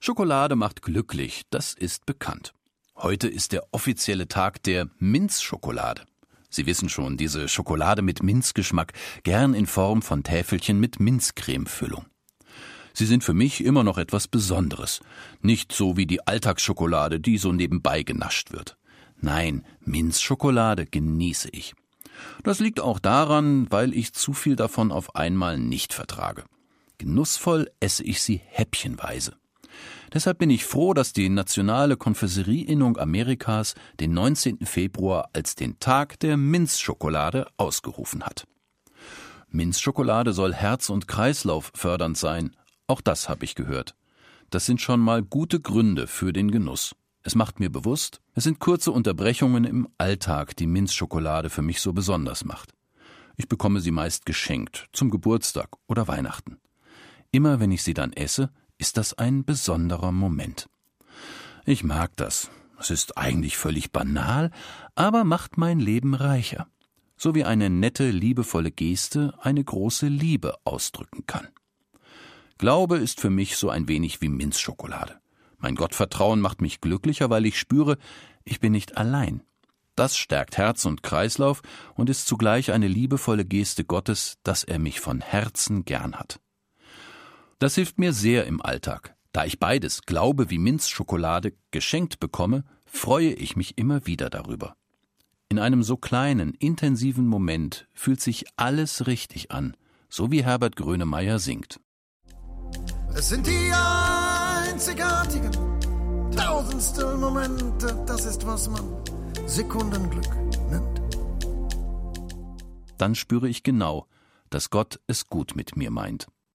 Schokolade macht glücklich, das ist bekannt. Heute ist der offizielle Tag der Minzschokolade. Sie wissen schon, diese Schokolade mit Minzgeschmack, gern in Form von Täfelchen mit Minzcremefüllung. Sie sind für mich immer noch etwas Besonderes. Nicht so wie die Alltagsschokolade, die so nebenbei genascht wird. Nein, Minzschokolade genieße ich. Das liegt auch daran, weil ich zu viel davon auf einmal nicht vertrage. Genussvoll esse ich sie häppchenweise. Deshalb bin ich froh, dass die Nationale Konfiserieinnung Amerikas den 19. Februar als den Tag der Minzschokolade ausgerufen hat. Minzschokolade soll Herz- und Kreislauf fördernd sein. Auch das habe ich gehört. Das sind schon mal gute Gründe für den Genuss. Es macht mir bewusst, es sind kurze Unterbrechungen im Alltag, die Minzschokolade für mich so besonders macht. Ich bekomme sie meist geschenkt, zum Geburtstag oder Weihnachten. Immer wenn ich sie dann esse, ist das ein besonderer Moment. Ich mag das. Es ist eigentlich völlig banal, aber macht mein Leben reicher. So wie eine nette, liebevolle Geste eine große Liebe ausdrücken kann. Glaube ist für mich so ein wenig wie Minzschokolade. Mein Gottvertrauen macht mich glücklicher, weil ich spüre, ich bin nicht allein. Das stärkt Herz und Kreislauf und ist zugleich eine liebevolle Geste Gottes, dass er mich von Herzen gern hat. Das hilft mir sehr im Alltag. Da ich beides, Glaube wie Minzschokolade, geschenkt bekomme, freue ich mich immer wieder darüber. In einem so kleinen, intensiven Moment fühlt sich alles richtig an, so wie Herbert Grönemeyer singt. Es sind die einzigartigen, tausendstel Momente, das ist, was man Sekundenglück nennt. Dann spüre ich genau, dass Gott es gut mit mir meint.